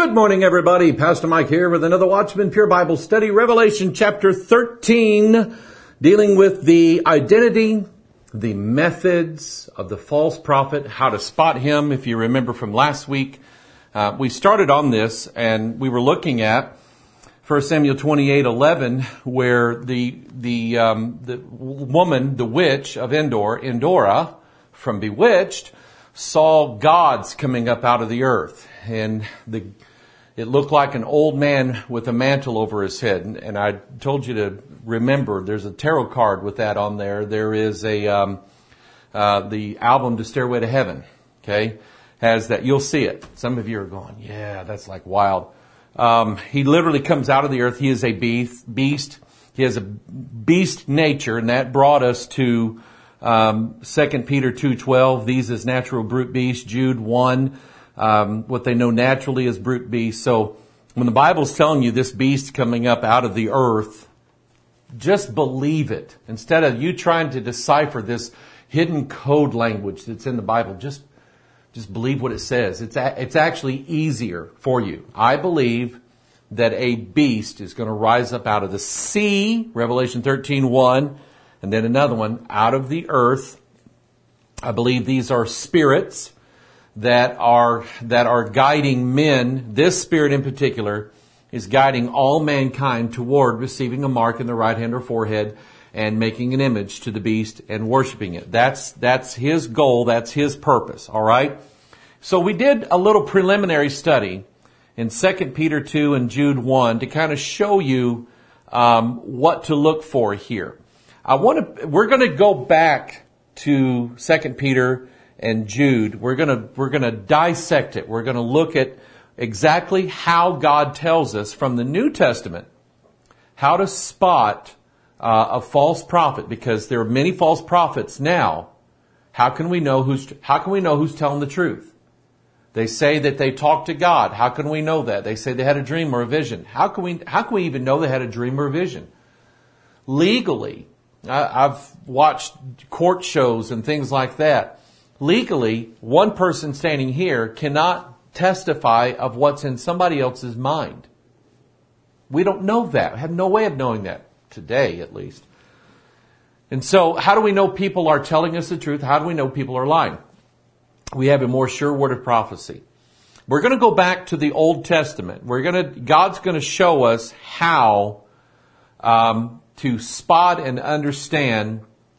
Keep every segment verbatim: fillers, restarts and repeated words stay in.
Good morning, everybody. Pastor Mike here with another Watchman Pure Bible study. Revelation chapter thirteen, dealing with the identity, the methods of the false prophet, how to spot him. If you remember from last week, uh, we started on this and we were looking at First Samuel twenty-eight eleven, where the the um, the woman, the witch of Endor, Endora, from Bewitched, saw gods coming up out of the earth, and the it looked like an old man with a mantle over his head. And, and I told you to remember, there's a tarot card with that on there. There is a um, uh, the album "The Stairway to Heaven." Okay, has that. You'll see it. Some of you are going, yeah, that's like wild. Um, he literally comes out of the earth. He is a beast. Beast. He has a beast nature, and that brought us to um, Second Peter two twelve. These is natural brute beasts. Jude one. Um, what they know naturally as brute beasts. So when the Bible's telling you this beast coming up out of the earth, just believe it. Instead of you trying to decipher this hidden code language that's in the Bible, just just believe what it says. It's a, it's actually easier for you. I believe that a beast is going to rise up out of the sea, Revelation thirteen one, and then another one out of the earth. I believe these are spirits that are that are guiding men. This spirit in particular is guiding all mankind toward receiving a mark in the right hand or forehead and making an image to the beast and worshiping it. That's that's his goal. That's his purpose. All right. So we did a little preliminary study in Second Peter two and Jude one to kind of show you um, what to look for here. I want to. We're going to go back to Second Peter and Jude. We're going to we're going to dissect it. We're going to look at exactly how God tells us from the New Testament how to spot uh, a false prophet, because there are many false prophets now. How can we know who's how can we know who's telling the truth? They say that they talk to God. How can we know that? They say they had a dream or a vision. How can we how can we even know they had a dream or a vision? Legally, I, I've watched court shows and things like that. Legally, one person standing here cannot testify of what's in somebody else's mind. We don't know that. We have no way of knowing that today, at least. And so, how do we know people are telling us the truth? How do we know people are lying? We have a more sure word of prophecy. We're going to go back to the Old Testament. We're going to, God's going to show us how um, to spot and understand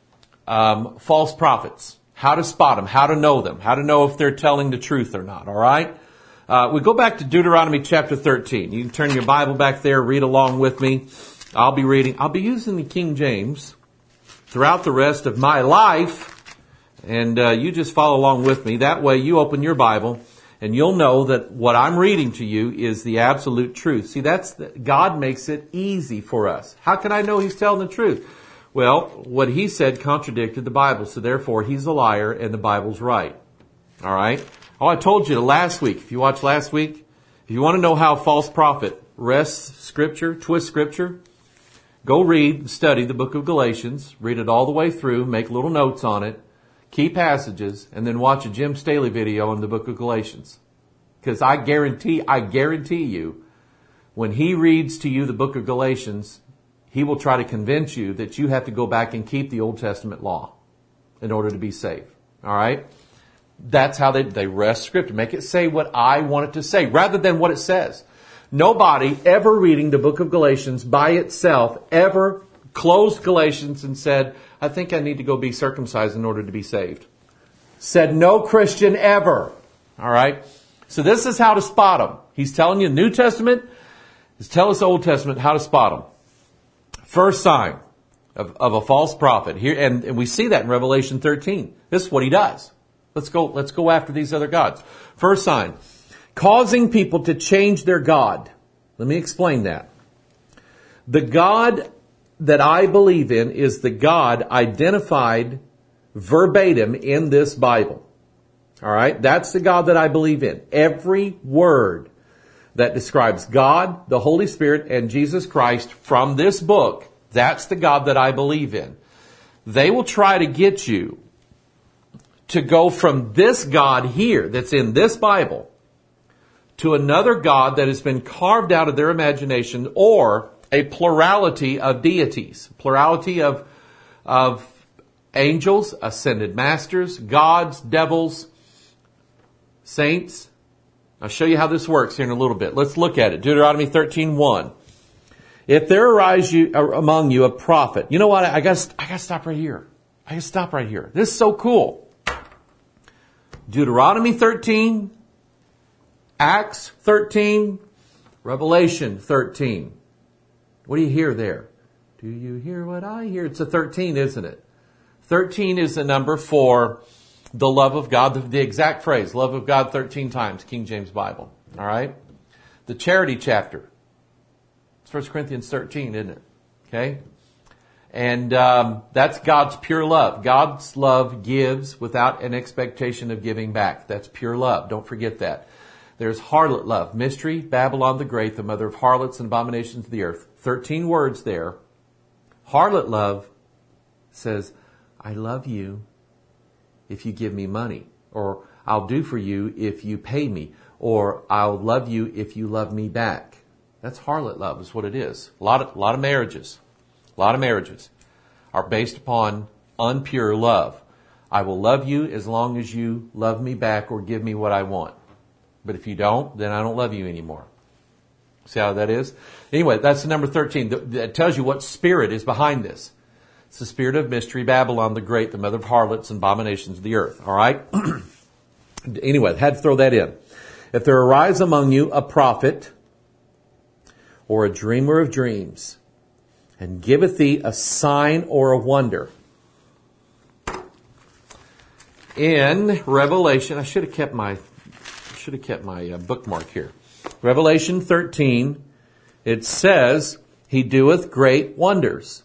um, false prophets. How to spot them, how to know them, how to know if they're telling the truth or not, all right? Uh, we go back to Deuteronomy chapter thirteen. You can turn your Bible back there, read along with me. I'll be reading. I'll be using the King James throughout the rest of my life, and uh, you just follow along with me. That way you open your Bible, and you'll know that what I'm reading to you is the absolute truth. See, that's the, God makes it easy for us. How can I know He's telling the truth? Well, what he said contradicted the Bible, so therefore he's a liar and the Bible's right. All right? Oh, I told you last week, if you watched last week, if you want to know how a false prophet wrests Scripture, twists Scripture, go read, study the book of Galatians, read it all the way through, make little notes on it, key passages, and then watch a Jim Staley video on the book of Galatians. Because I guarantee, I guarantee you, when he reads to you the book of Galatians, he will try to convince you that you have to go back and keep the Old Testament law in order to be saved. All right? That's how they, they wrest Scripture. Make it say what I want it to say rather than what it says. Nobody ever reading the book of Galatians by itself ever closed Galatians and said, I think I need to go be circumcised in order to be saved. Said no Christian ever. All right? So this is how to spot them. He's telling you the New Testament. He's telling us the Old Testament how to spot them. First sign of, of a false prophet here, and, and we see that in Revelation thirteen. This is what he does. Let's go, let's go after these other gods. First sign, causing people to change their God. Let me explain that. The God that I believe in is the God identified verbatim in this Bible. All right? That's the God that I believe in. Every word that describes God, the Holy Spirit, and Jesus Christ from this book, that's the God that I believe in. They will try to get you to go from this God here that's in this Bible to another god that has been carved out of their imagination, or a plurality of deities, plurality of, of angels, ascended masters, gods, devils, saints. I'll show you how this works here in a little bit. Let's look at it. Deuteronomy thirteen one. If there arise you, among you a prophet. You know what? I got I got to stop right here. I got to stop right here. This is so cool. Deuteronomy thirteen, Acts thirteen, Revelation thirteen. What do you hear there? Do you hear what I hear? It's a thirteen, isn't it? thirteen is the number for the love of God, the, the exact phrase, love of God thirteen times, King James Bible. All right? The charity chapter. It's First Corinthians thirteen, isn't it? Okay? And um, that's God's pure love. God's love gives without an expectation of giving back. That's pure love. Don't forget that. There's harlot love. Mystery, Babylon the Great, the mother of harlots and abominations of the earth. thirteen words there. Harlot love says, I love you if you give me money. Or I'll do for you if you pay me. Or I'll love you if you love me back. That's harlot love is what it is. A lot of, a lot of marriages, a lot of marriages are based upon unpure love. I will love you as long as you love me back or give me what I want. But if you don't, then I don't love you anymore. See how that is? Anyway, that's the number thirteen. That tells you what spirit is behind this. It's the spirit of mystery, Babylon the Great, the mother of harlots and abominations of the earth. All right? Anyway, had to throw that in. If there arise among you a prophet or a dreamer of dreams, and giveth thee a sign or a wonder. In Revelation, I should have kept my should have kept my uh, bookmark here. Revelation thirteen, it says, He doeth great wonders.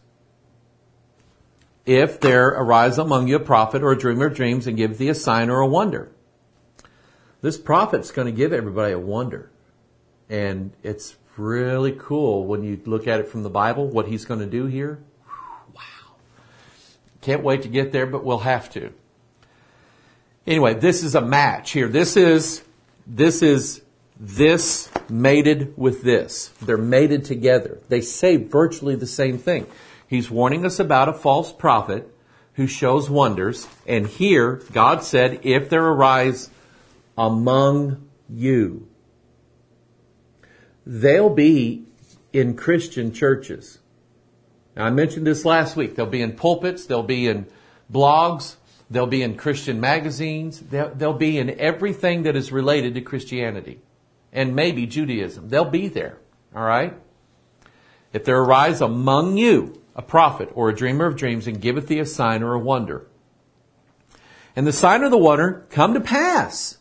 If there arise among you a prophet or a dreamer of dreams, and give thee a sign or a wonder. This prophet's going to give everybody a wonder. And it's really cool when you look at it from the Bible, what he's going to do here. Wow. Can't wait to get there, but we'll have to. Anyway, this is a match here. This is, this is this mated with this. They're mated together. They say virtually the same thing. He's warning us about a false prophet who shows wonders. And here, God said, if there arise among you, they'll be in Christian churches. Now, I mentioned this last week. They'll be in pulpits. They'll be in blogs. They'll be in Christian magazines. They'll, they'll be in everything that is related to Christianity and maybe Judaism. They'll be there. All right? If there arise among you a prophet or a dreamer of dreams, and giveth thee a sign or a wonder, and the sign or the wonder come to pass.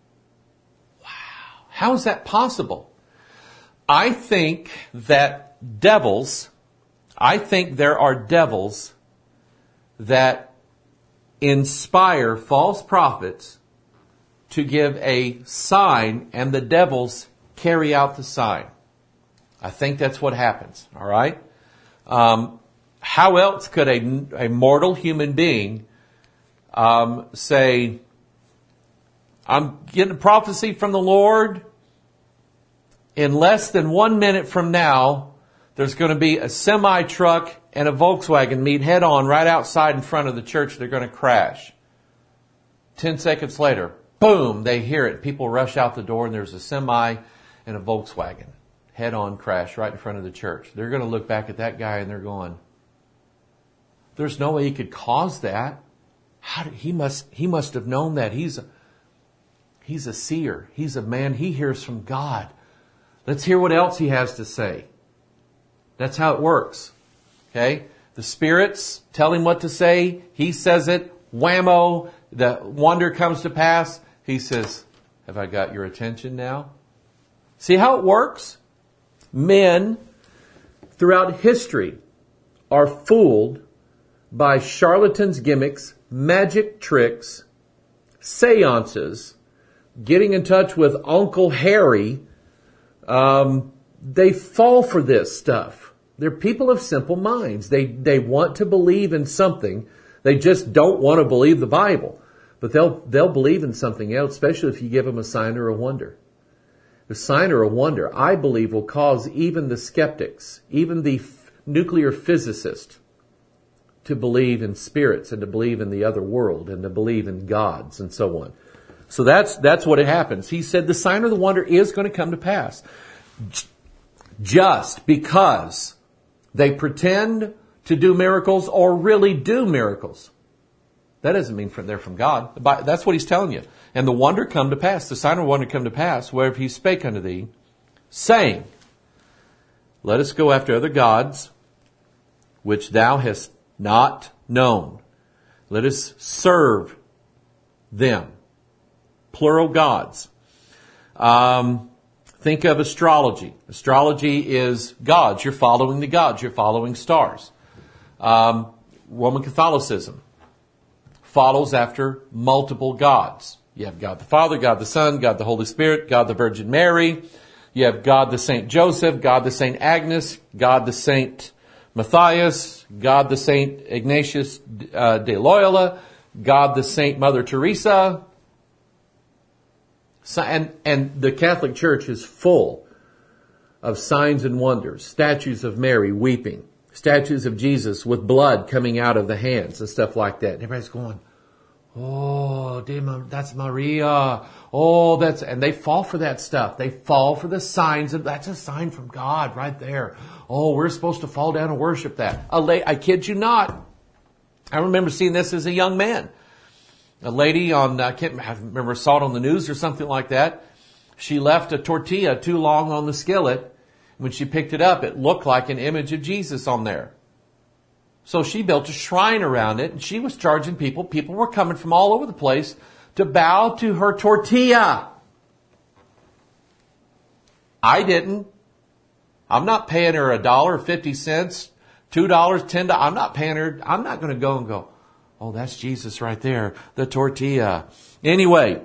Wow. How is that possible? I think that devils, I think there are devils that inspire false prophets to give a sign, and the devils carry out the sign. I think that's what happens. All right? Um, how else could a, a mortal human being um, say, I'm getting a prophecy from the Lord. In less than one minute from now, there's going to be a semi-truck and a Volkswagen meet head on right outside in front of the church. They're going to crash. Ten seconds later, boom, they hear it. People rush out the door and there's a semi and a Volkswagen head on crash right in front of the church. They're going to look back at that guy and they're going, there's no way he could cause that. How did, he must, he must have known that. He's a, he's a seer. He's a man. He hears from God. Let's hear what else he has to say. That's how it works. Okay? The spirits tell him what to say. He says it. Whammo. The wonder comes to pass. He says, have I got your attention now? See how it works? Men throughout history are fooled by charlatans' gimmicks, magic tricks, seances, getting in touch with Uncle Harry. Um, they fall for this stuff. They're people of simple minds. They they want to believe in something. They just don't want to believe the Bible. But they'll they'll believe in something else, especially if you give them a sign or a wonder. The sign or a wonder, I believe, will cause even the skeptics, even the f- nuclear physicist, to believe in spirits and to believe in the other world and to believe in gods and so on. So that's that's what it happens. He said the sign or the wonder is going to come to pass. Just because they pretend to do miracles or really do miracles, that doesn't mean they're from God. That's what he's telling you. And the wonder come to pass, the sign or wonder come to pass, wherever he spake unto thee, saying, let us go after other gods, which thou hast not known. Let us serve them. Plural gods. Um, think of astrology. Astrology is gods. You're following the gods. You're following stars. Um, Roman Catholicism follows after multiple gods. You have God the Father, God the Son, God the Holy Spirit, God the Virgin Mary. You have God the Saint Joseph, God the Saint Agnes, God the Saint Matthias, God the Saint Ignatius uh, de Loyola, God the Saint Mother Teresa. So, and, and the Catholic Church is full of signs and wonders, statues of Mary weeping, statues of Jesus with blood coming out of the hands and stuff like that. And everybody's going, oh, that's Maria. Oh, that's, and they fall for that stuff. They fall for the signs, and that's a sign from God right there. Oh, we're supposed to fall down and worship that. A la- I kid you not. I remember seeing this as a young man. A lady on, I can't I remember, saw it on the news or something like that. She left a tortilla too long on the skillet. When she picked it up, it looked like an image of Jesus on there. So she built a shrine around it, and she was charging people. People were coming from all over the place to bow to her tortilla. I didn't. I'm not paying her a dollar, fifty cents, two dollars, ten dollars. I'm not paying her. I'm not going to go and go, oh, that's Jesus right there, the tortilla. Anyway.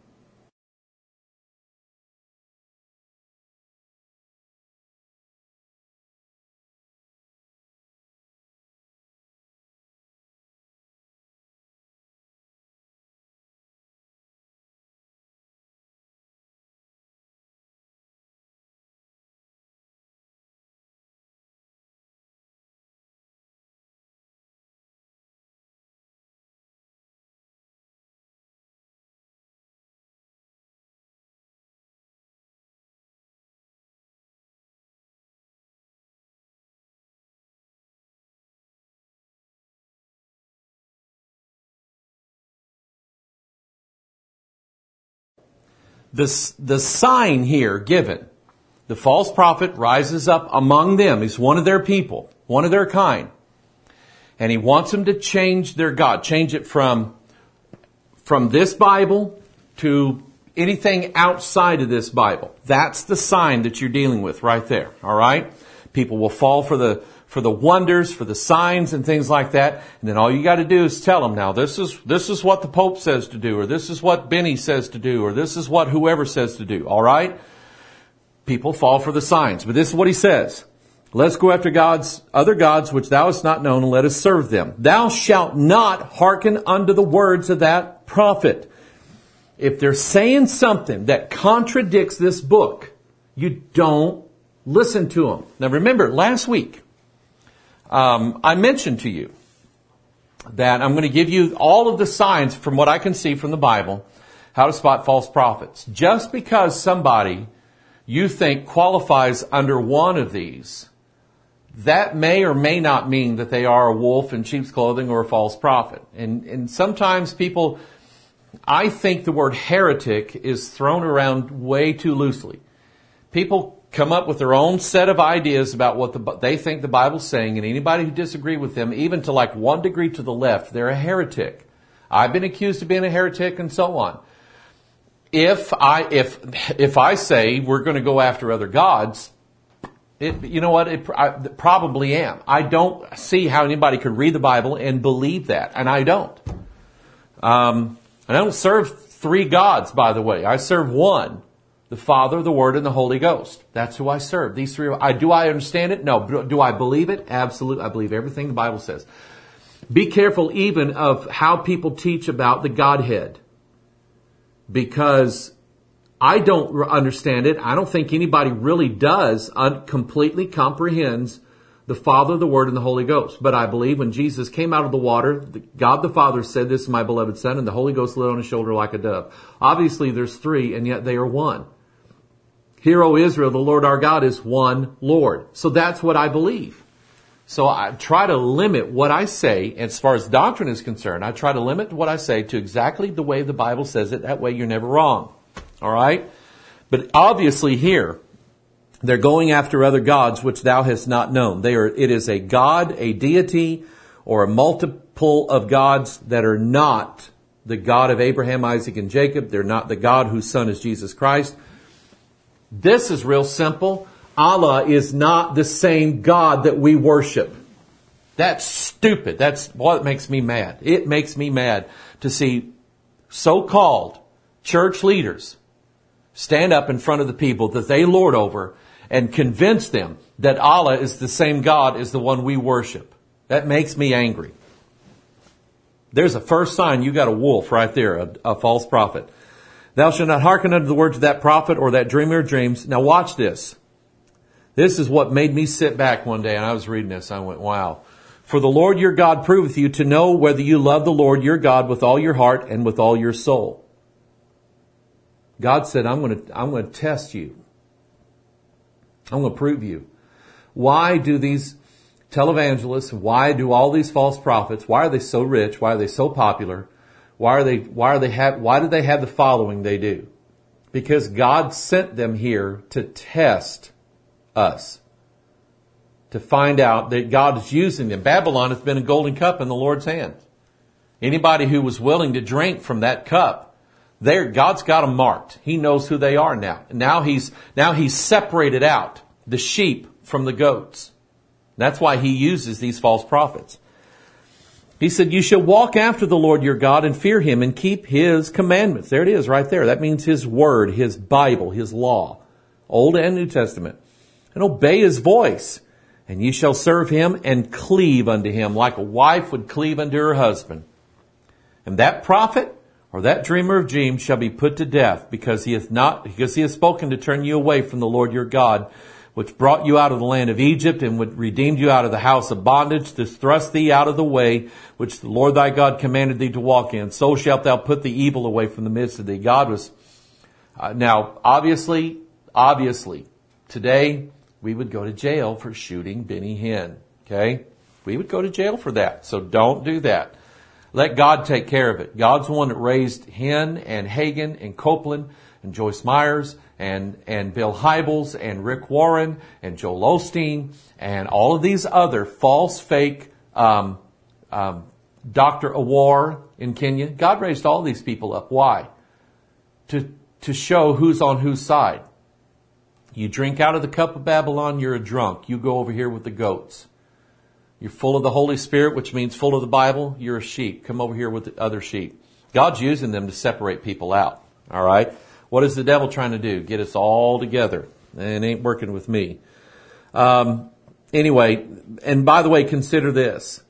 The, the sign here given, the false prophet rises up among them. He's one of their people, one of their kind. And he wants them to change their God, change it from, from this Bible to anything outside of this Bible. That's the sign that you're dealing with right there. All right? People will fall for the for the wonders, for the signs and things like that. And then all you got to do is tell them, now this is this is what the Pope says to do, or this is what Benny says to do, or this is what whoever says to do. All right? People fall for the signs. But this is what he says. Let's go after gods, other gods which thou hast not known, and let us serve them. Thou shalt not hearken unto the words of that prophet. If they're saying something that contradicts this book, you don't listen to them. Now remember, last week, um, I mentioned to you that I'm going to give you all of the signs from what I can see from the Bible, how to spot false prophets. Just because somebody you think qualifies under one of these, that may or may not mean that they are a wolf in sheep's clothing or a false prophet. And, and sometimes people, I think the word heretic is thrown around way too loosely. People come up with their own set of ideas about what the, they think the Bible's saying, and anybody who disagrees with them, even to like one degree to the left, they're a heretic. I've been accused of being a heretic and so on. If I, if, if I say we're going to go after other gods, it, you know what? It, I probably am. I don't see how anybody could read the Bible and believe that, and I don't. Um, I don't serve three gods, by the way. I serve one. The Father, the Word, and the Holy Ghost. That's who I serve. These three. I, do I understand it? No. Do I believe it? Absolutely. I believe everything the Bible says. Be careful even of how people teach about the Godhead. Because I don't understand it. I don't think anybody really does un- completely comprehends the Father, the Word, and the Holy Ghost. But I believe when Jesus came out of the water, God the Father said, "This is my beloved Son," and the Holy Ghost lit on his shoulder like a dove. Obviously there's three, and yet they are one. Hear, O Israel, the Lord our God is one Lord. So that's what I believe. So I try to limit what I say, as far as doctrine is concerned, I try to limit what I say to exactly the way the Bible says it. That way you're never wrong. All right? But obviously here, they're going after other gods which thou hast not known. They are, it is a god, a deity, or a multiple of gods that are not the God of Abraham, Isaac, and Jacob. They're not the God whose son is Jesus Christ. This is real simple. Allah is not the same God that we worship. That's stupid. That's what makes me mad. It makes me mad to see so-called church leaders stand up in front of the people that they lord over and convince them that Allah is the same God as the one we worship. That makes me angry. There's a first sign you got a wolf right there, a, a false prophet. Thou shalt not hearken unto the words of that prophet or that dreamer of dreams. Now watch this. This is what made me sit back one day and I was reading this. I went, wow. For the Lord your God proveth you to know whether you love the Lord your God with all your heart and with all your soul. God said, I'm going to, I'm going to test you. I'm going to prove you. Why do these televangelists, why do all these false prophets, why are they so rich? Why are they so popular? Why are they, why are they have, why do they have the following they do? Because God sent them here to test us. To find out that God is using them. Babylon has been a golden cup in the Lord's hand. Anybody who was willing to drink from that cup, there, God's got them marked. He knows who they are now. Now he's, now he's separated out the sheep from the goats. That's why he uses these false prophets. He said, you shall walk after the Lord your God and fear him and keep his commandments. There it is right there. That means his word, his Bible, his law, Old and New Testament. And obey his voice. And ye shall serve him and cleave unto him like a wife would cleave unto her husband. And that prophet or that dreamer of dreams shall be put to death because he hath not, because he hath spoken to turn you away from the Lord your God, which brought you out of the land of Egypt and would redeemed you out of the house of bondage to thrust thee out of the way which the Lord thy God commanded thee to walk in. So shalt thou put the evil away from the midst of thee. God was, uh, now obviously, obviously, today we would go to jail for shooting Benny Hinn. Okay? We would go to jail for that. So don't do that. Let God take care of it. God's the one that raised Hinn and Hagen and Copeland and Joyce Myers and, and Bill Hybels and Rick Warren and Joel Osteen and all of these other false, fake, um, um, Doctor Awar in Kenya. God raised all these people up. Why? To, to show who's on whose side. You drink out of the cup of Babylon, you're a drunk. You go over here with the goats. You're full of the Holy Spirit, which means full of the Bible. You're a sheep. Come over here with the other sheep. God's using them to separate people out. All right? What is the devil trying to do? Get us all together. And it ain't working with me. Um, anyway, and by the way, consider this.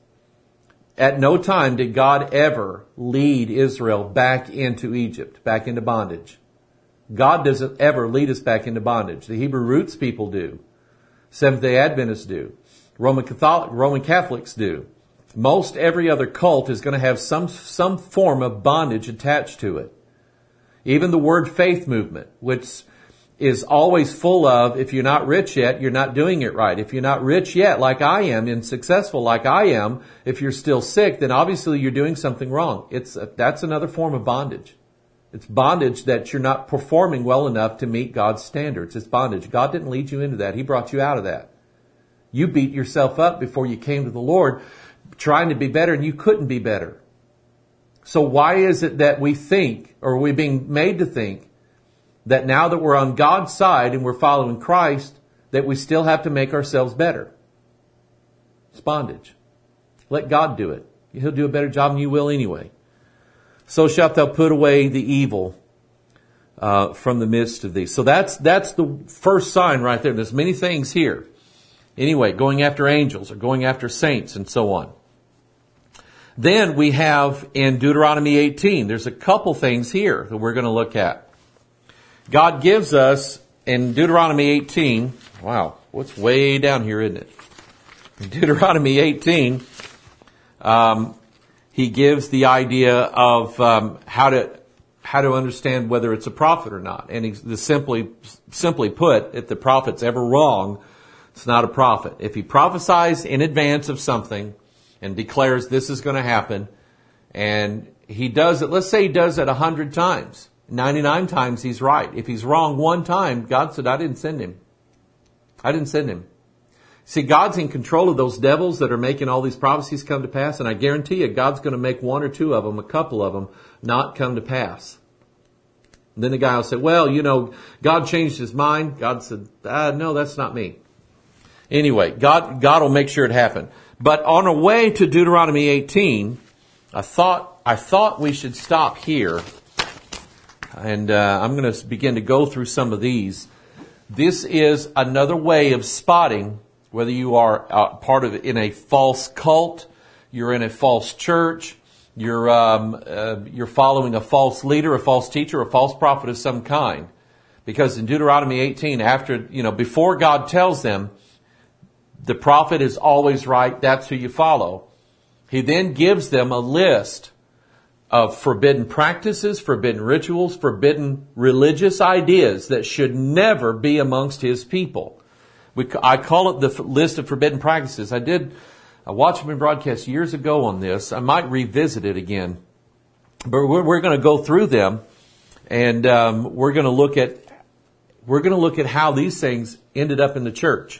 At no time did God ever lead Israel back into Egypt, back into bondage. God doesn't ever lead us back into bondage. The Hebrew roots people do. Seventh-day Adventists do. Roman Catholic, Roman Catholics do. Most every other cult is going to have some, some form of bondage attached to it. Even the word faith movement, which is always full of, if you're not rich yet, you're not doing it right. If you're not rich yet, like I am, and successful like I am, if you're still sick, then obviously you're doing something wrong. It's, a, that's another form of bondage. It's bondage that you're not performing well enough to meet God's standards. It's bondage. God didn't lead you into that. He brought you out of that. You beat yourself up before you came to the Lord trying to be better, and you couldn't be better. So why is it that we think, or we're being made to think, that now that we're on God's side and we're following Christ, that we still have to make ourselves better? It's bondage. Let God do it. He'll do a better job than you will anyway. So shalt thou put away the evil uh, from the midst of thee. So that's that's the first sign right there. There's many things here. Anyway, going after angels or going after saints and so on. Then we have in Deuteronomy eighteen, there's a couple things here that we're going to look at. God gives us in Deuteronomy eighteen, wow, what's way down here, isn't it? In Deuteronomy eighteen, um, he gives the idea of um, how to how to understand whether it's a prophet or not. And he, simply simply put, if the prophet's ever wrong, it's not a prophet. If he prophesies in advance of something and declares this is going to happen, and he does it, let's say he does it a hundred times, ninety-nine times he's right. If he's wrong one time, God said, I didn't send him. I didn't send him. See, God's in control of those devils that are making all these prophecies come to pass, and I guarantee you, God's going to make one or two of them, a couple of them, not come to pass. And then the guy will say, well, you know, God changed his mind. God said, ah, no, that's not me. Anyway, God, God will make sure it happened. But on our way to Deuteronomy eighteen, I thought, I thought we should stop here. And uh, I'm going to begin to go through some of these. This is another way of spotting whether you are uh, part of in a false cult, you're in a false church, you're um, uh, you're following a false leader, a false teacher, a false prophet of some kind. Because in Deuteronomy eighteen, after you know, before God tells them the prophet is always right, that's who you follow, he then gives them a list of forbidden practices, forbidden rituals, forbidden religious ideas that should never be amongst his people. We, I call it the f- list of forbidden practices. I did a Watchman broadcast years ago on this. I might revisit it again. But we're, we're going to go through them, and um, we're going to look at we're going to look at how these things ended up in the church.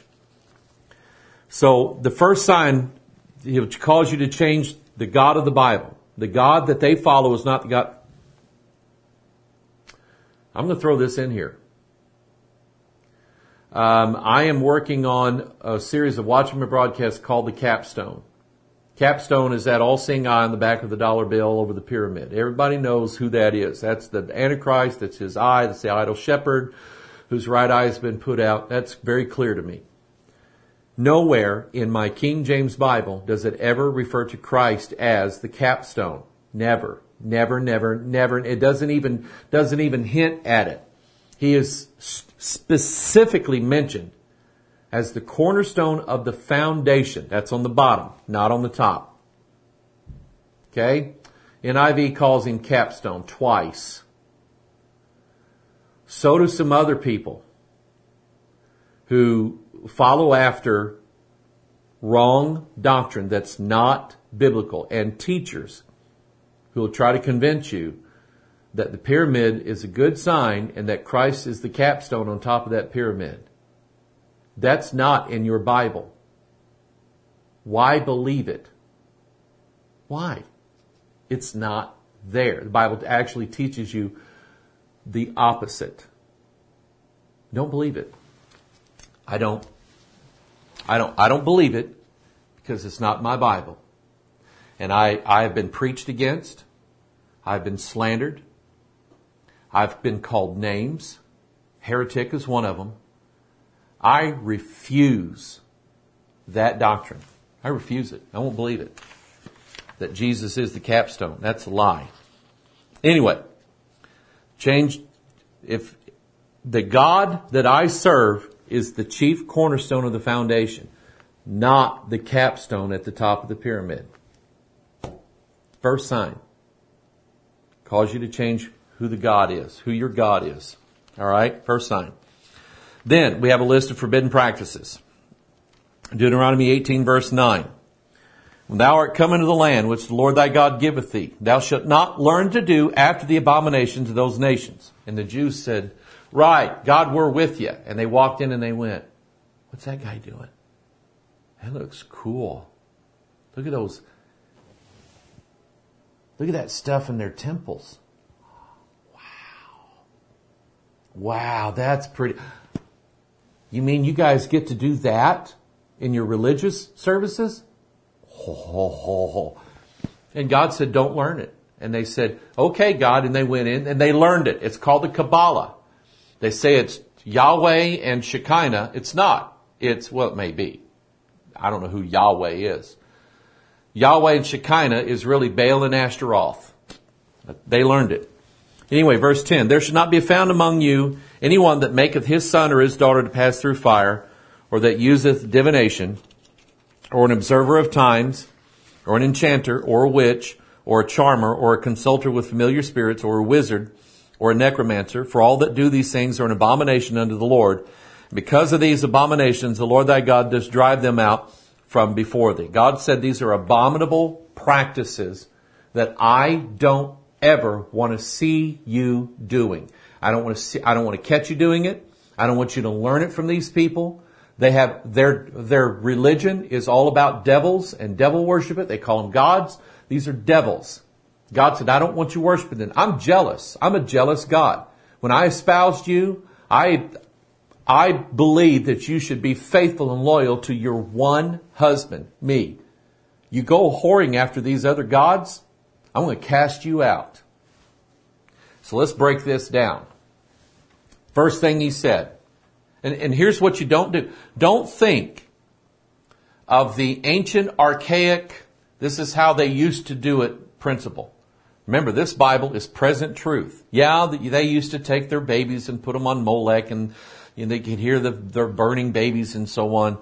So the first sign, which calls you to change the God of the Bible. The God that they follow is not the God. I'm going to throw this in here. Um, I am working on a series of Watchman broadcasts called the Capstone. Capstone is that all-seeing eye on the back of the dollar bill over the pyramid. Everybody knows who that is. That's the Antichrist. That's his eye. That's the idol shepherd whose right eye has been put out. That's very clear to me. Nowhere in my King James Bible does it ever refer to Christ as the capstone. Never, never, never, never. It doesn't even, doesn't even hint at it. He is specifically mentioned as the cornerstone of the foundation. That's on the bottom, not on the top. Okay? N I V calls him capstone twice. So do some other people who follow after wrong doctrine that's not biblical, and teachers who will try to convince you that the pyramid is a good sign and that Christ is the capstone on top of that pyramid. That's not in your Bible. Why believe it? Why? It's not there. The Bible actually teaches you the opposite. Don't believe it. I don't. I don't, I don't believe it because it's not my Bible. And I, I have been preached against. I've been slandered. I've been called names. Heretic is one of them. I refuse that doctrine. I refuse it. I won't believe it. That Jesus is the capstone. That's a lie. Anyway, change, if the God that I serve is the chief cornerstone of the foundation, not the capstone at the top of the pyramid. First sign. Calls you to change who the God is, who your God is. All right? First sign. Then we have a list of forbidden practices. Deuteronomy eighteen verse nine. When thou art come into the land which the Lord thy God giveth thee, thou shalt not learn to do after the abominations of those nations. And the Jews said, right, God, we're with you. And they walked in and they went, what's that guy doing? That looks cool. Look at those. Look at that stuff in their temples. Wow. Wow, that's pretty. You mean you guys get to do that in your religious services? Ho, ho, ho, ho. And God said, don't learn it. And they said, okay, God. And they went in and they learned it. It's called the Kabbalah. They say it's Yahweh and Shekinah. It's not. It's, well, it may be. I don't know who Yahweh is. Yahweh and Shekinah is really Baal and Ashtaroth. They learned it. Anyway, verse ten, there should not be found among you anyone that maketh his son or his daughter to pass through fire, or that useth divination, or an observer of times, or an enchanter, or a witch, or a charmer, or a consulter with familiar spirits, or a wizard, or a necromancer. For all that do these things are an abomination unto the Lord. Because of these abominations, the Lord thy God does drive them out from before thee. God said these are abominable practices that I don't ever want to see you doing. I don't want to see, I don't want to catch you doing it. I don't want you to learn it from these people. They have, their, their religion is all about devils and devil worship it. They call them gods. These are devils. God said, I don't want you worshiping them. I'm jealous. I'm a jealous God. When I espoused you, I, I believe that you should be faithful and loyal to your one husband, me. You go whoring after these other gods, I'm going to cast you out. So let's break this down. First thing he said, and, and here's what you don't do. Don't think of the ancient, archaic, this is how they used to do it principle. Remember, this Bible is present truth. Yeah, they used to take their babies and put them on Molech, and you know, they could hear the, their burning babies and so on.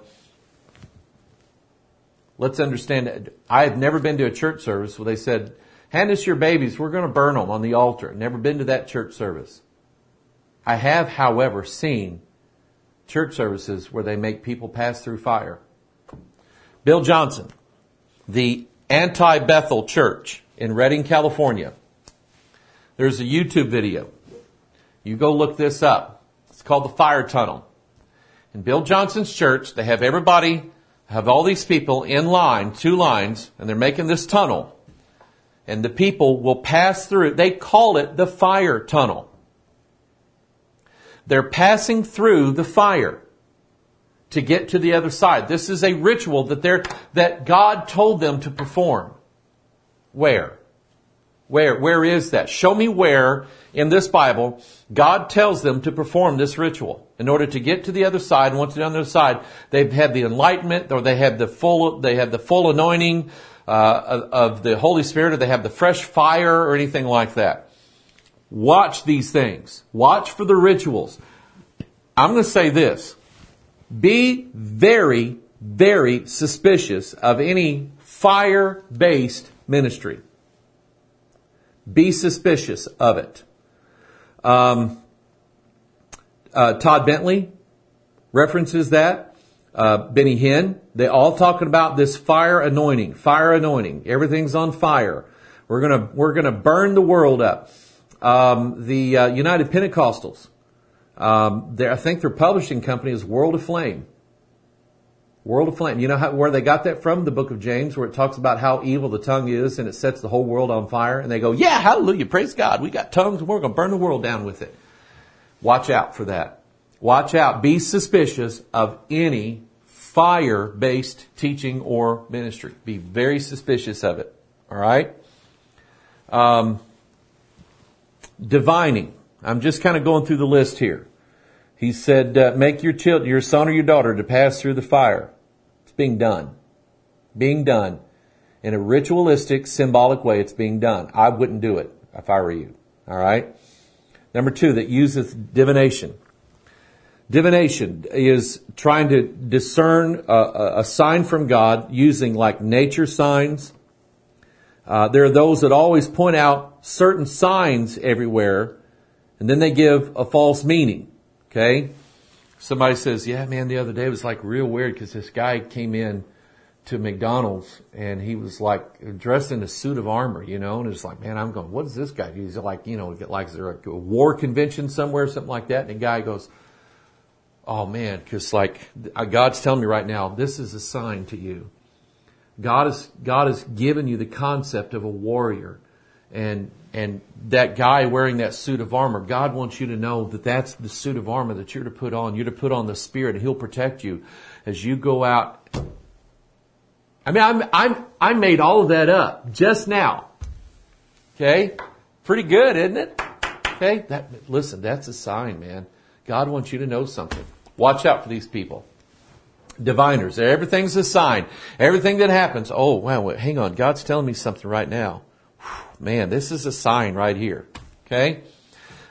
Let's understand, I have never been to a church service where they said, hand us your babies, we're going to burn them on the altar. Never been to that church service. I have, however, seen church services where they make people pass through fire. Bill Johnson, the Anti-Bethel Church in Redding, California. There's a YouTube video. You go look this up. It's called the Fire Tunnel. In Bill Johnson's church, they have everybody, have all these people in line, two lines, and they're making this tunnel. And the people will pass through it. They call it the fire tunnel. They're passing through the fire to get to the other side. This is a ritual that they're, that God told them to perform. Where? Where? Where is that? Show me where in this Bible God tells them to perform this ritual. In order to get to the other side, and once they're on the other side, they've had the enlightenment, or they have the full, they have the full anointing uh, of, of the Holy Spirit, or they have the fresh fire, or anything like that. Watch these things. Watch for the rituals. I'm going to say this. Be very, very suspicious of any fire-based ministry. Be suspicious of it. Um, uh, Todd Bentley references that. Uh, Benny Hinn. They all talking about this fire anointing. Fire anointing. Everything's on fire. We're gonna we're gonna burn the world up. Um, the uh, United Pentecostals. Um, I think their publishing company is World of Flame. World of Flame. You know how, where they got that from? The book of James, where it talks about how evil the tongue is and it sets the whole world on fire. And they go, yeah, hallelujah, praise God. We got tongues and we're going to burn the world down with it. Watch out for that. Watch out. Be suspicious of any fire-based teaching or ministry. Be very suspicious of it. All right? Um, divining. I'm just kind of going through the list here. He said, uh, make your child, your son or your daughter to pass through the fire. It's being done. Being done. In a ritualistic, symbolic way, it's being done. I wouldn't do it if I were you. All right? Number two, that uses divination. Divination is trying to discern a, a sign from God using like nature signs. Uh, there are those that always point out certain signs everywhere, and then they give a false meaning. Okay? Somebody says, yeah, man, the other day it was like real weird because this guy came in to McDonald's and he was like dressed in a suit of armor, you know, and it's like, man, I'm going, what is this guy do? He's like, you know, like, is there a war convention somewhere, something like that? And the guy goes, oh man, because like God's telling me right now, this is a sign to you. God is, God has given you the concept of a warrior. And, and that guy wearing that suit of armor, God wants you to know that that's the suit of armor that you're to put on. You're to put on the Spirit, and He'll protect you as you go out. I mean, I'm, I'm, I made all of that up just now. Okay? Pretty good, isn't it? Okay? That, listen, that's a sign, man. God wants you to know something. Watch out for these people. Diviners. Everything's a sign. Everything that happens. Oh, wow, hang on. God's telling me something right now. Man, this is a sign right here. Okay?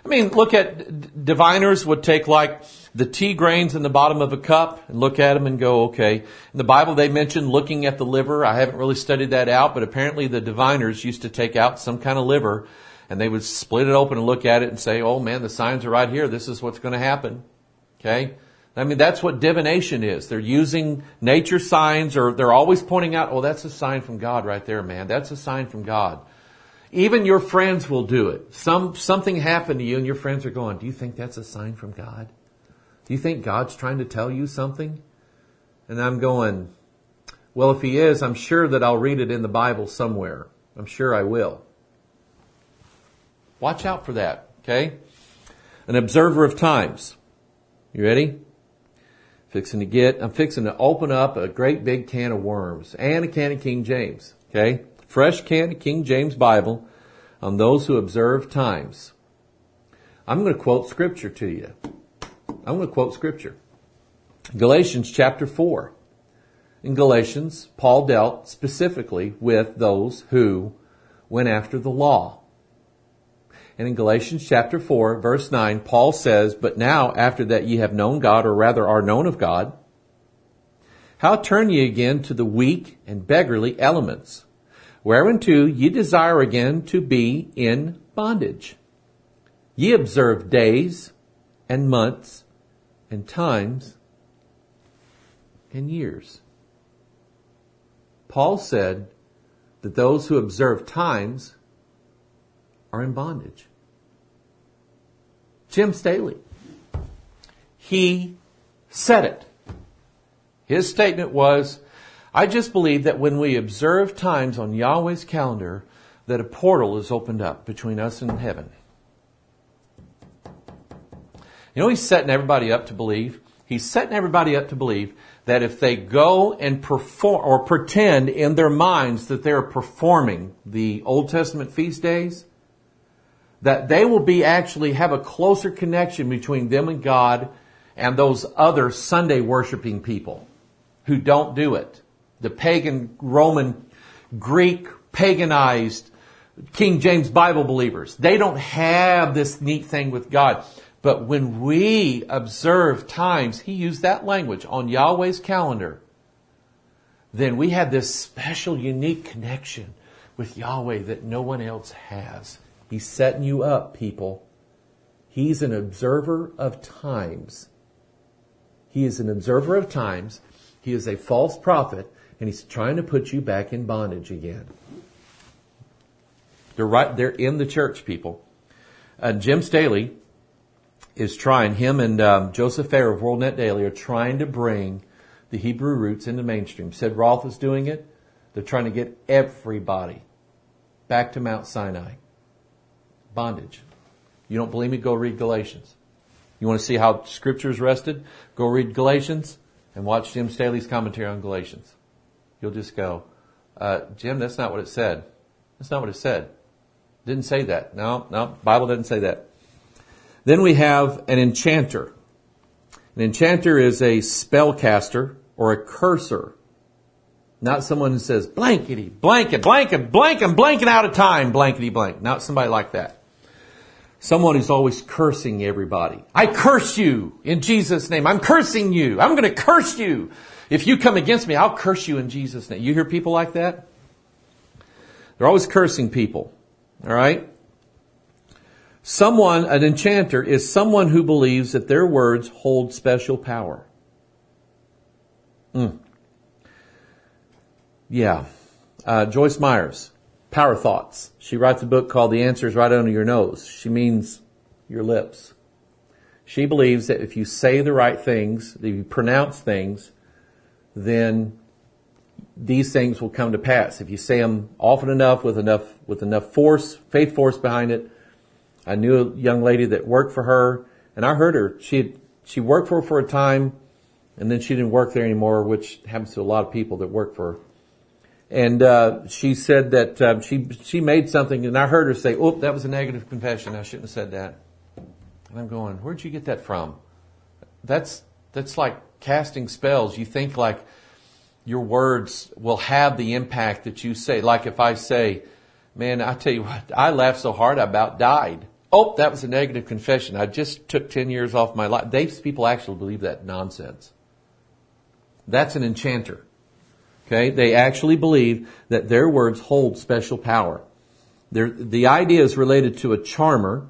I mean, look at diviners would take like the tea grains in the bottom of a cup and look at them and go, okay. In the Bible, they mentioned looking at the liver. I haven't really studied that out, but apparently the diviners used to take out some kind of liver and they would split it open and look at it and say, oh man, the signs are right here. This is what's going to happen. Okay. I mean, that's what divination is. They're using nature signs, or they're always pointing out, oh, that's a sign from God right there, man. That's a sign from God. Even your friends will do it. Some, something happened to you and your friends are going, do you think that's a sign from God? Do you think God's trying to tell you something? And I'm going, well, if he is, I'm sure that I'll read it in the Bible somewhere. I'm sure I will. Watch out for that, okay? An observer of times. You ready? Fixing to get, I'm fixing to open up a great big can of worms and a can of King James, okay? Fresh can of King James Bible on those who observe times. I'm going to quote scripture to you. I'm going to quote scripture. Galatians chapter four. In Galatians, Paul dealt specifically with those who went after the law. And in Galatians chapter four, verse nine, Paul says, but now after that ye have known God, or rather are known of God, how turn ye again to the weak and beggarly elements, whereunto ye desire again to be in bondage? Ye observe days and months and times and years. Paul said that those who observe times are in bondage. Jim Staley, he said it. His statement was, I just believe that when we observe times on Yahweh's calendar, that a portal is opened up between us and heaven. You know, he's setting everybody up to believe. He's setting everybody up to believe that if they go and perform or pretend in their minds that they're performing the Old Testament feast days, that they will be actually have a closer connection between them and God and those other Sunday worshiping people who don't do it. The pagan, Roman, Greek, paganized King James Bible believers. They don't have this neat thing with God. But when we observe times, he used that language, on Yahweh's calendar, then we have this special, unique connection with Yahweh that no one else has. He's setting you up, people. He's an observer of times. He is an observer of times. He is a false prophet, and he's trying to put you back in bondage again. They're right. They're in the church, people. Uh, Jim Staley is trying, him and um, Joseph Fair of WorldNet Daily are trying to bring the Hebrew roots into mainstream. Sid Roth is doing it. They're trying to get everybody back to Mount Sinai. Bondage. You don't believe me? Go read Galatians. You want to see how Scripture is rested? Go read Galatians and watch Jim Staley's commentary on Galatians. You'll just go, uh, Jim, that's not what it said. That's not what it said. Didn't say that. No, no, Bible doesn't say that. Then we have an enchanter. An enchanter is a spellcaster or a curser. Not someone who says, blankety, blanket, blanket, blank, I'm blanking out of time, blankety blank. Not somebody like that. Someone who's always cursing everybody. I curse you in Jesus' name. I'm cursing you. I'm going to curse you. If you come against me, I'll curse you in Jesus' name. You hear people like that? They're always cursing people. All right? Someone, an enchanter, is someone who believes that their words hold special power. Mm. Yeah. Uh, Joyce Myers, Power Thoughts. She writes a book called The Answer is Right Under Your Nose. She means your lips. She believes that if you say the right things, if you pronounce things, then these things will come to pass. If you say them often enough with enough, with enough force, faith force behind it. I knew a young lady that worked for her, and I heard her. She had, she worked for her for a time, and then she didn't work there anymore, which happens to a lot of people that work for her. And uh, she said that uh, she she made something, and I heard her say, "Oh, that was a negative confession. I shouldn't have said that." And I'm going, "Where'd you get that from?" That's that's like casting spells. You think like your words will have the impact that you say. Like if I say, "Man, I tell you what, I laughed so hard I about died." Oh, that was a negative confession. I just took ten years off my life. These people actually believe that nonsense. That's an enchanter. Okay? They actually believe that their words hold special power. They're, the idea is related to a charmer.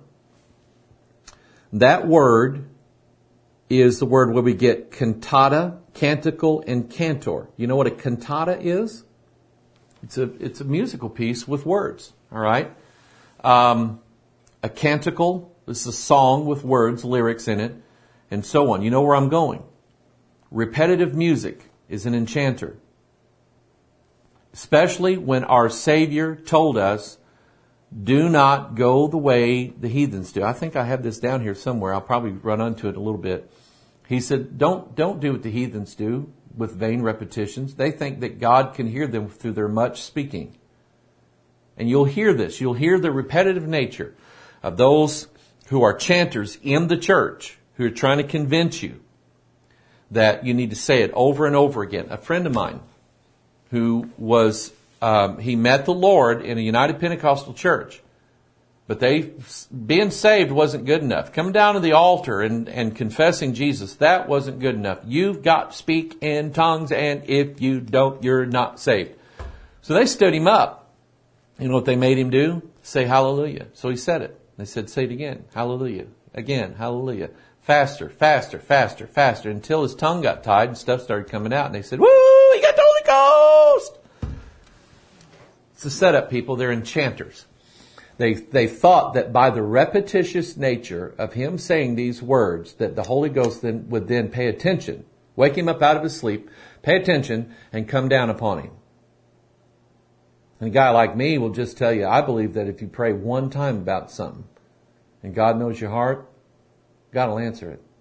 That word is the word where we get cantata, canticle, and cantor. You know what a cantata is? It's a, it's a musical piece with words. All right? Um, a canticle is a song with words, lyrics in it, and so on. You know where I'm going. Repetitive music is an enchanter. Especially when our Savior told us, do not go the way the heathens do. I think I have this down here somewhere. I'll probably run onto it a little bit. He said, don't, don't do what the heathens do with vain repetitions. They think that God can hear them through their much speaking. And you'll hear this. You'll hear the repetitive nature of those who are chanters in the church who are trying to convince you that you need to say it over and over again. A friend of mine who was, um, he met the Lord in a United Pentecostal church, but they, being saved wasn't good enough. Coming down to the altar and, and confessing Jesus, that wasn't good enough. You've got to speak in tongues, and if you don't, you're not saved. So they stood him up. You know what they made him do? Say hallelujah. So he said it. They said, say it again. Hallelujah. Again. Hallelujah. Faster, faster, faster, faster, until his tongue got tied and stuff started coming out. And they said, woo, he got the Holy Ghost. It's a setup, people. They're enchanters. They, they thought that by the repetitious nature of him saying these words, that the Holy Ghost then would then pay attention, wake him up out of his sleep, pay attention, and come down upon him. And a guy like me will just tell you, I believe that if you pray one time about something, and God knows your heart, God will answer it.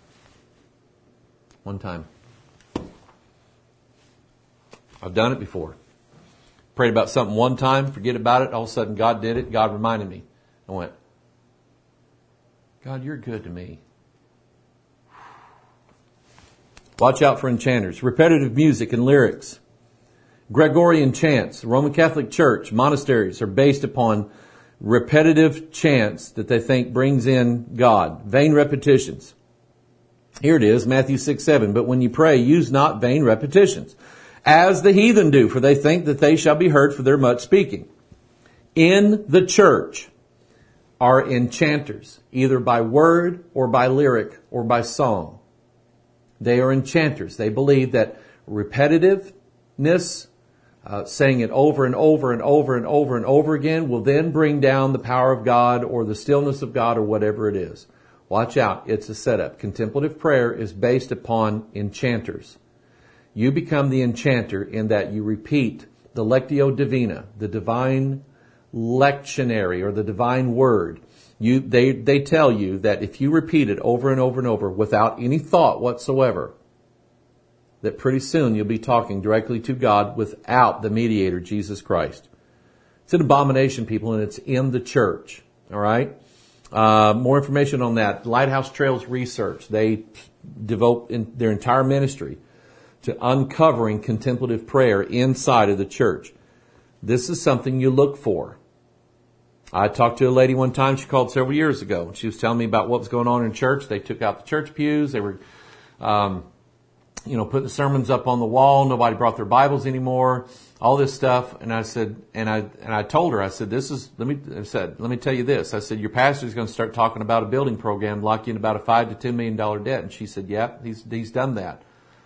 One time. I've done it before. Prayed about something one time, forget about it, all of a sudden God did it, God reminded me. I went, God, you're good to me. Watch out for enchanters. Repetitive music and lyrics. Gregorian chants. The Roman Catholic Church, monasteries are based upon repetitive chants that they think brings in God. Vain repetitions. Here it is, Matthew six seven. But when you pray, use not vain repetitions, as the heathen do, for they think that they shall be heard for their much speaking. In the church are enchanters, either by word or by lyric or by song. They are enchanters. They believe that repetitiveness, Uh, saying it over and over and over and over and over again will then bring down the power of God or the stillness of God or whatever it is. Watch out. It's a setup. Contemplative prayer is based upon enchanters. You become the enchanter in that you repeat the Lectio Divina, the divine lectionary or the divine word. You, they, they tell you that if you repeat it over and over and over without any thought whatsoever, that pretty soon you'll be talking directly to God without the mediator, Jesus Christ. It's an abomination, people, and it's in the church. All right? Uh, more information on that. Lighthouse Trails Research. They devote in their entire ministry to uncovering contemplative prayer inside of the church. This is something you look for. I talked to a lady one time. She called several years ago. She was telling me about what was going on in church. They took out the church pews. They were... Um, you know, putting the sermons up on the wall. Nobody brought their Bibles anymore. All this stuff. And I said, and I, and I told her, I said, this is, let me, I said, let me tell you this. I said, your pastor's going to start talking about a building program, lock you in about a five to ten million dollar debt. And she said, yeah, he's, he's done that.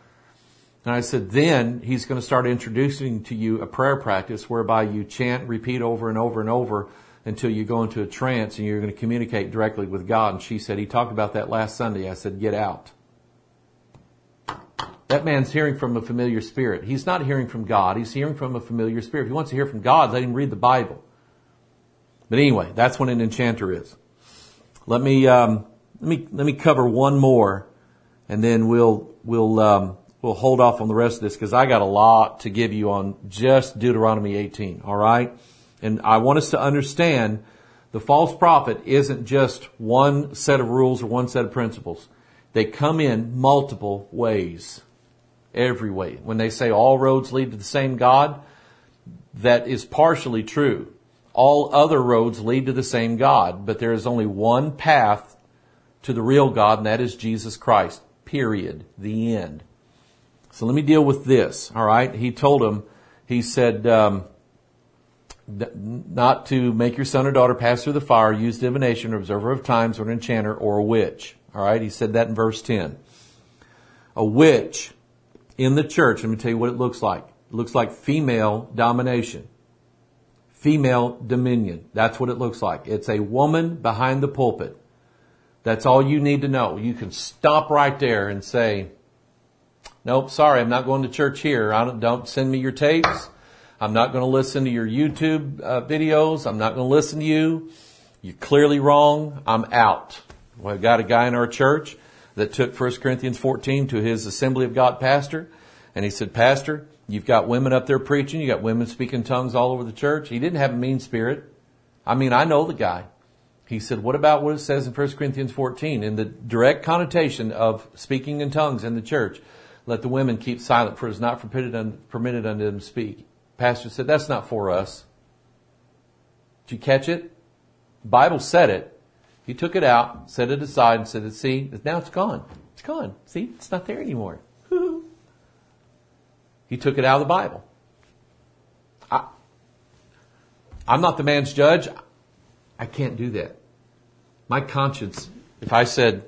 And I said, then he's going to start introducing to you a prayer practice whereby you chant, repeat over and over and over until you go into a trance and you're going to communicate directly with God. And she said, he talked about that last Sunday. I said, get out. That man's hearing from a familiar spirit. He's not hearing from God. He's hearing from a familiar spirit. If he wants to hear from God, let him read the Bible. But anyway, that's what an enchanter is. Let me um, let me let me cover one more, and then we'll we'll um, we'll hold off on the rest of this because I got a lot to give you on just Deuteronomy eighteen. All right, and I want us to understand the false prophet isn't just one set of rules or one set of principles. They come in multiple ways. Every way. When they say all roads lead to the same God, that is partially true. all other roads lead to the same God, but there is only one path to the real God, and that is Jesus Christ. Period. The end. So let me deal with this. All right. He told him, he said, um, not to make your son or daughter pass through the fire, use divination, or observer of times, or an enchanter, or a witch. All right. He said that in verse ten. A witch in the church, let me tell you what it looks like. It looks like female domination. Female dominion. That's what it looks like. It's a woman behind the pulpit. That's all you need to know. You can stop right there and say, nope, sorry, I'm not going to church here. I don't, don't send me your tapes. I'm not going to listen to your YouTube uh, videos. I'm not going to listen to you. You're clearly wrong. I'm out. We've got a guy in our church that took First Corinthians fourteen to his Assembly of God pastor. And he said, Pastor, you've got women up there preaching. You got women speaking tongues all over the church. He didn't have a mean spirit. I mean, I know the guy. He said, what about what it says in First Corinthians fourteen? In the direct connotation of speaking in tongues in the church, let the women keep silent, for it is not permitted, permitted unto them to speak. Pastor said, that's not for us. Did you catch it? Bible said it. He took it out, set it aside, and said, see, now it's gone. It's gone. See, it's not there anymore. He took it out of the Bible. I, I'm not the man's judge. I can't do that. My conscience, if I said,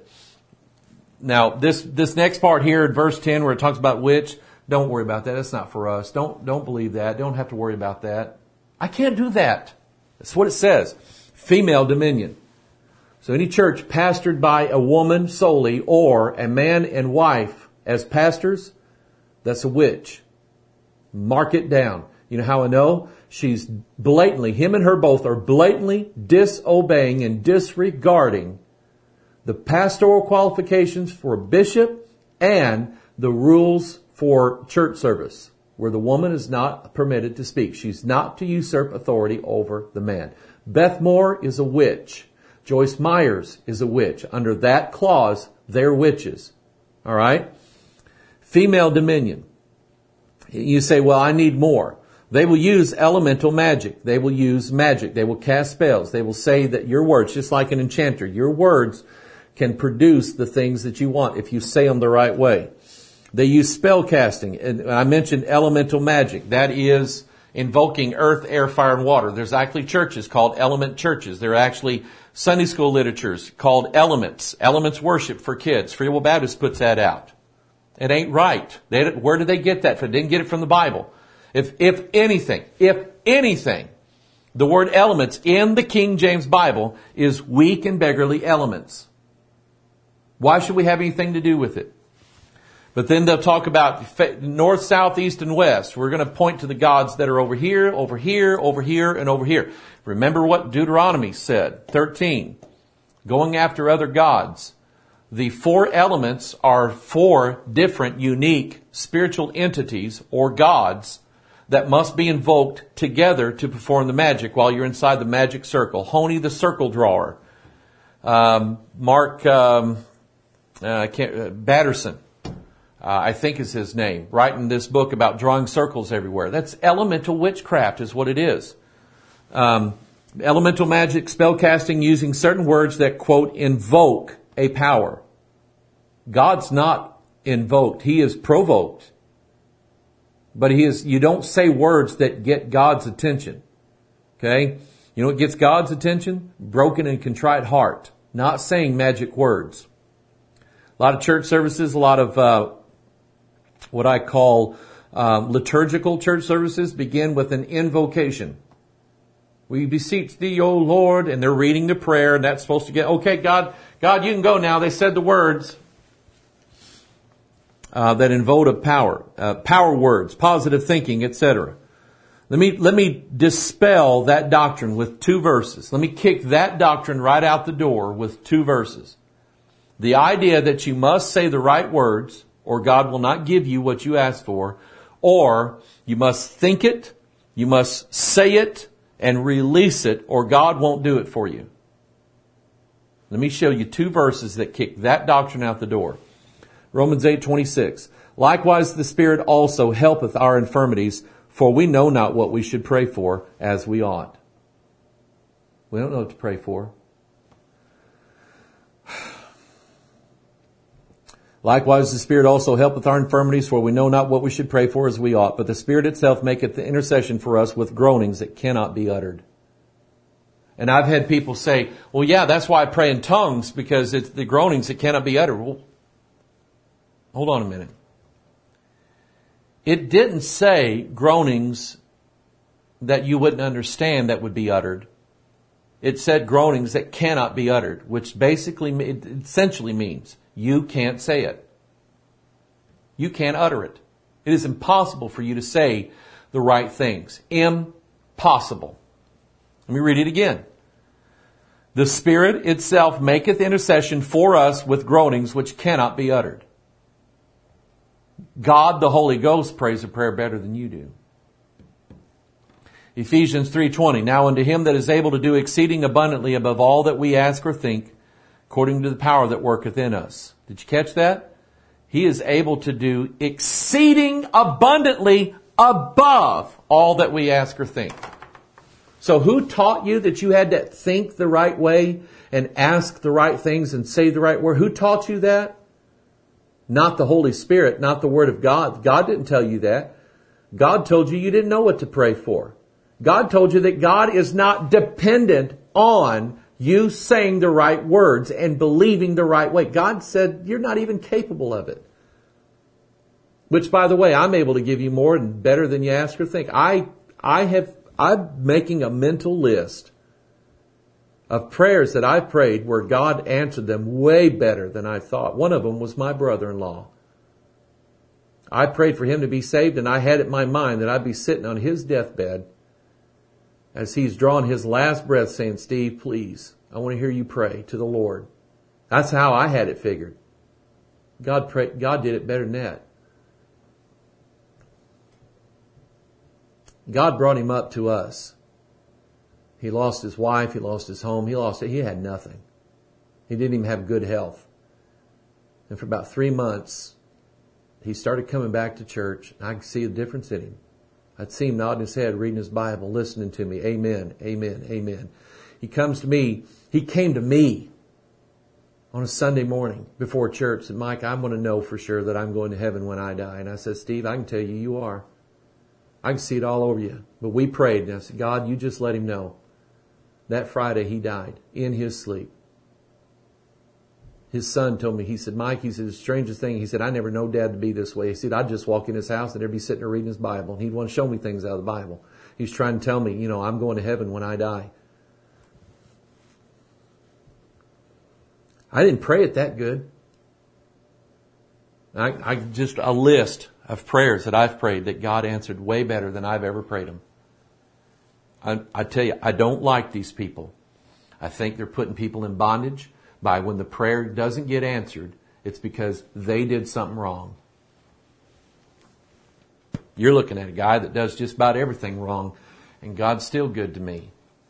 now this, this next part here in verse ten where it talks about witch, don't worry about that. That's not for us. Don't, don't believe that. Don't have to worry about that. I can't do that. That's what it says. Female dominion. So any church pastored by a woman solely or a man and wife as pastors, that's a witch. Mark it down. You know how I know? She's blatantly, him and her both are blatantly disobeying and disregarding the pastoral qualifications for a bishop and the rules for church service, where the woman is not permitted to speak. She's not to usurp authority over the man. Beth Moore is a witch. Joyce Myers is a witch. Under that clause, they're witches. All right? Female dominion. You say, well, I need more. They will use elemental magic. They will use magic. They will cast spells. They will say that your words, just like an enchanter, your words can produce the things that you want if you say them the right way. They use spell casting. And I mentioned elemental magic. That is invoking earth, air, fire, and water. There's actually churches called element churches. There are actually Sunday school literatures called elements. Elements worship for kids. Free Will Baptist puts that out. It ain't right. They, where did they get that from? They didn't get it from the Bible. If, if anything, if anything, the word elements in the King James Bible is weak and beggarly elements. Why should we have anything to do with it? But then they'll talk about north, south, east, and west. We're going to point to the gods that are over here, over here, over here, and over here. Remember what Deuteronomy said, thirteen. Going after other gods. The four elements are four different, unique spiritual entities or gods that must be invoked together to perform the magic while you're inside the magic circle. Honi the circle drawer. Um, Mark um, uh, can't, uh, Batterson. Uh, I think is his name, writing this book about drawing circles everywhere. That's elemental witchcraft is what it is. Um, elemental magic, spell casting using certain words that, quote, invoke a power. God's not invoked. He is provoked. But he is, you don't say words that get God's attention. Okay? You know what gets God's attention? Broken and contrite heart. Not saying magic words. A lot of church services, a lot of, uh, what I call um, liturgical church services begin with an invocation. We beseech thee, O Lord, and they're reading the prayer, and that's supposed to get, okay, God, God, you can go now. They said the words uh, that invoke a power, uh, power words, positive thinking, et cetera. Let me let me dispel that doctrine with two verses. Let me kick that doctrine right out the door with two verses. The idea that you must say the right words, or God will not give you what you ask for, or you must think it, you must say it, and release it, or God won't do it for you. Let me show you two verses that kick that doctrine out the door. Romans eight twenty-six. Likewise the Spirit also helpeth our infirmities, for we know not what we should pray for as we ought. We don't know what to pray for. Likewise, the Spirit also helpeth our infirmities, for we know not what we should pray for as we ought. But the Spirit itself maketh the intercession for us with groanings that cannot be uttered. And I've had people say, well, yeah, that's why I pray in tongues, because it's the groanings that cannot be uttered. Well, hold on a minute. It didn't say groanings that you wouldn't understand that would be uttered. It said groanings that cannot be uttered, which basically, it essentially means you can't say it. You can't utter it. It is impossible for you to say the right things. Impossible. Let me read it again. The Spirit itself maketh intercession for us with groanings which cannot be uttered. God, the Holy Ghost, prays a prayer better than you do. Ephesians three twenty. Now unto Him that is able to do exceeding abundantly above all that we ask or think, according to the power that worketh in us. Did you catch that? He is able to do exceeding abundantly above all that we ask or think. So who taught you that you had to think the right way and ask the right things and say the right word? Who taught you that? Not the Holy Spirit, not the Word of God. God didn't tell you that. God told you you didn't know what to pray for. God told you that God is not dependent on you saying the right words and believing the right way. God said you're not even capable of it. Which, by the way, I'm able to give you more and better than you ask or think. I, I have, I'm making a mental list of prayers that I prayed where God answered them way better than I thought. One of them was my brother-in-law. I prayed for him to be saved, and I had it in my mind that I'd be sitting on his deathbed as he's drawing his last breath saying, Steve, please, I want to hear you pray to the Lord. That's how I had it figured. God prayed, God did it better than that. God brought him up to us. He lost his wife, he lost his home, he lost it. He had nothing. He didn't even have good health. And for about three months, he started coming back to church. I could see the difference in him. I'd see him nodding his head, reading his Bible, listening to me. Amen, amen, amen. He comes to me. He came to me on a Sunday morning before church. Said, Mike, I want to know for sure that I'm going to heaven when I die. And I said, Steve, I can tell you, you are. I can see it all over you. But we prayed. And I said, God, you just let him know. That Friday he died in his sleep. His son told me, he said, Mike, he said, the strangest thing, he said, I never know Dad to be this way. He said, I'd just walk in his house and there'd be sitting there reading his Bible. And he'd want to show me things out of the Bible. He's trying to tell me, you know, I'm going to heaven when I die. I didn't pray it that good. I, I just, a list of prayers that I've prayed that God answered way better than I've ever prayed them. I, I tell you, I don't like these people. I think they're putting people in bondage by when the prayer doesn't get answered, it's because they did something wrong. You're looking at a guy that does just about everything wrong, and God's still good to me.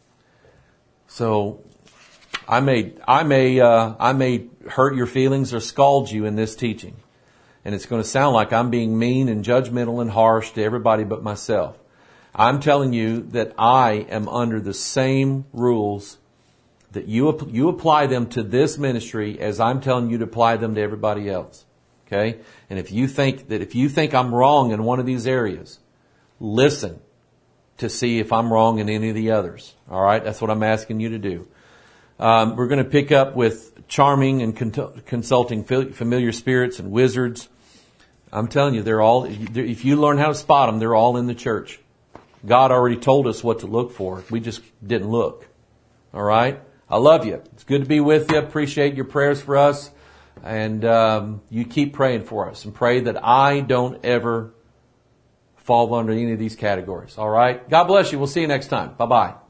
So I may, I may, uh, I may hurt your feelings or scald you in this teaching, and it's going to sound like I'm being mean and judgmental and harsh to everybody but myself. I'm telling you that I am under the same rules that you you apply them to this ministry as I'm telling you to apply them to everybody else. Okay? And if you think that if you think I'm wrong in one of these areas, listen to see if I'm wrong in any of the others. All right? That's what I'm asking you to do. Um, we're going to pick up with charming and con- consulting familiar spirits and wizards. I'm telling you, they're all, if you learn how to spot them, they're all in the church. God already told us what to look for. We just didn't look. All right? I love you. It's good to be with you. Appreciate your prayers for us. And um, you keep praying for us. And pray that I don't ever fall under any of these categories. All right? God bless you. We'll see you next time. Bye-bye.